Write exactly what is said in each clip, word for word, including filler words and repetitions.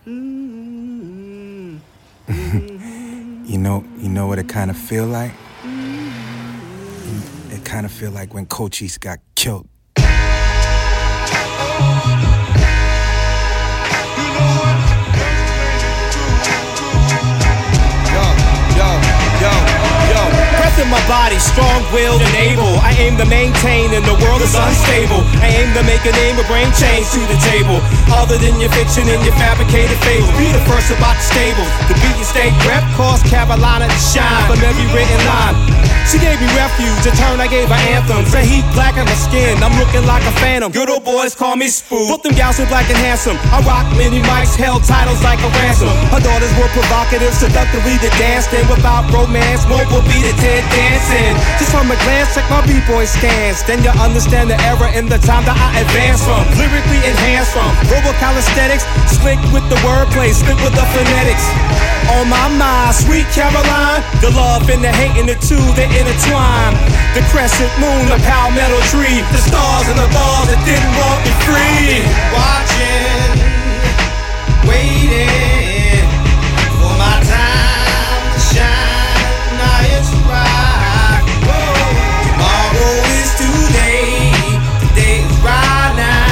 You know, you know what it kind of feel like? It kind of feel like when Cochise got killed. In my body, strong-willed and able. I aim to maintain and the world is unstable. I aim to make a name, a brain change to the table. Other than your fiction and your fabricated fables. Be the first about the stables. To beat your state rep, cause Carolina to shine from every written line. She gave me refuge, in turn I gave her anthems. The heat black on my skin, I'm looking like a phantom. Good old boys call me Spook. Both them gals are black and handsome. I rock many mics, held titles like a ransom. Her daughters were provocative, seductively to dance. Then without romance, won't will be the Ted dancing. Just from a glance, check my b-boy stance. Then you understand the era and the time that I advance from. Lyrically enhanced from robo calisthenics, slick with the wordplay, slick with the phonetics. On my mind, sweet Caroline, the love and the hate and the two, they intertwine. The crescent moon, the palmetto tree, the stars and the bars that didn't want me free. Watching, waiting for my time to shine. Now it's right. Tomorrow is today. Today is right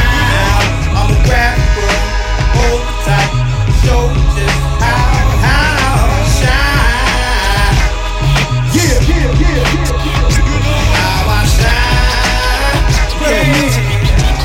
now. I'm a rapper, hold tight, show just how, how I shine. Yeah, yeah, yeah, yeah. You know how I shine. Yeah,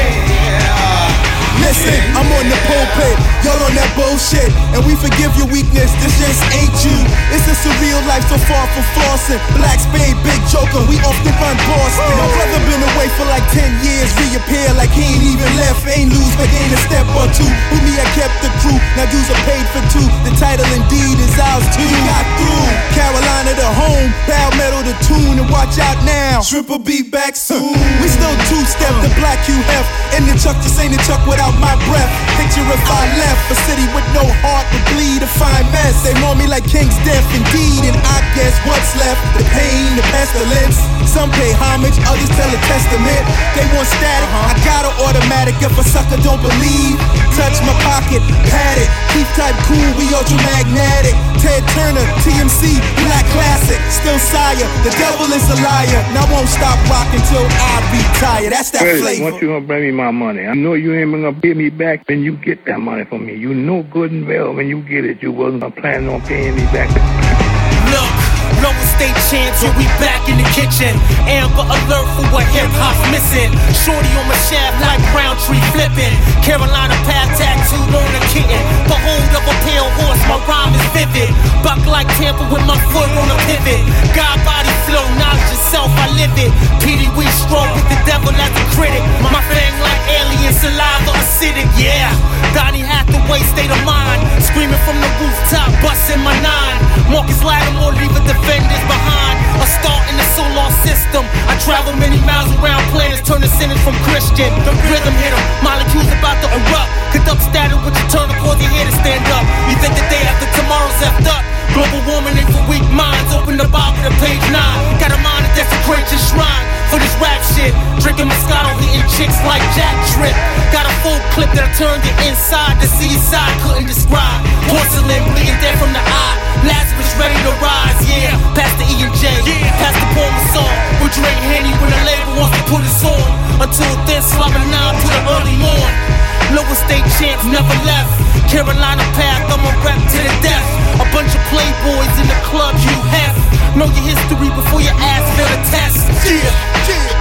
yeah. Listen, I'm on the pulpit, y'all on that bullshit, and we forgive your weakness, this just ain't you. It's a surreal life so far from flossing. Black Spade, Big Joker, we often run Boston. My brother been away for like ten years, reappear like he ain't even left. Ain't lose, but gain a step or two. With me, I kept the crew, now dues are paid for two. The title indeed is ours too. We got through, Carolina the home, Palmetto the tune, and watch out now, Shrimp will be back soon. We still two-step, the black Hugh Hef, in the Chuck, just ain't the Chuck without my breath. Picture if I left a city with no heart would bleed a fine mess. They want me like King's death indeed, and I guess what's left, the pain, the pestilence. Some pay homage, others tell a testament. They want static, I got an automatic. If a sucker don't believe, touch my pocket, pat it. Keep type cool, we ultra magnetic. Ted Turner, T M C, black classic. Still sire, the devil is a liar. Now I won't stop rocking till I retire. That's that Hey, flavor. once you gonna bring me my money, I know you ain't gonna give me back when you get that money from me. You know good and well when you get it, you wasn't planning on paying me back. Look, lower state champs, yeah, we back in the kitchen. Amber alert for what hip-hop's missing. Shorty on my shaft like Roundtree flipping. Carolina path tattooed on a kitten. The hold of a pale horse, my rhyme is vivid. Buck like Tampa with my foot on a pivot. God body flow, knowledge itself, I live it. P D we stroke with the devil as a critic. My fang like alien saliva acidic, yeah. Donnie Hathaway, state of mind. Screaming from the rooftop, busting my nine. Marcus Lattimore, leave the defenders behind. A star in the solar system. I travel many miles around planets, turn the sinners from Christian. The rhythm hit 'em, molecules about to erupt. Conduct static with your turn, cause your head to stand up. You think the day after tomorrow's effed up. Global warming ain't for weak minds. Open the Bible to page nine. Got a mind to desecrate your shrine. For this rap shit, drinking Moscato, hitting chicks like Jack Trip. Got a full clip that'll turn you inside. The seaside couldn't describe. Porcelain bleeding dead from the eye. Lazarus ready to rise, yeah. Past the E and J, yeah. Past the Paul Masson. We drink Henny when the label wants to put us on. Until then, slobbing nine to the early morn. Lower state champs never left. Carolina path, I'm a rep to the death. A bunch of playboys in the club, you have. Know your history before your ass fail a test. Yeah, yeah.